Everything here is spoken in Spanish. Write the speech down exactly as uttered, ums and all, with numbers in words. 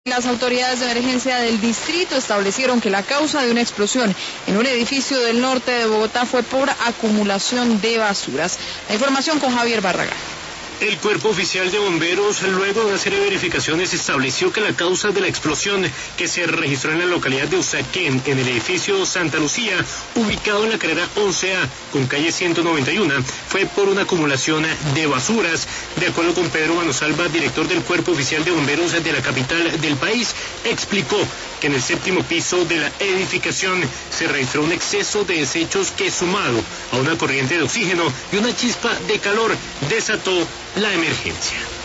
Las autoridades de emergencia del distrito establecieron que la causa de una explosión en un edificio del norte de Bogotá fue por acumulación de basuras. La información con Javier Barragán. El Cuerpo Oficial de Bomberos, luego de una serie de verificaciones, estableció que la causa de la explosión que se registró en la localidad de Usaquén, en el edificio Santa Lucía, ubicado en la carrera once A con calle ciento noventa y uno, fue por una acumulación de basuras. De acuerdo con Pedro Manosalva, director del Cuerpo Oficial de Bomberos de la capital del país, explicó que en el séptimo piso de la edificación se registró un exceso de desechos que, sumado a una corriente de oxígeno y una chispa de calor, desató la emergencia.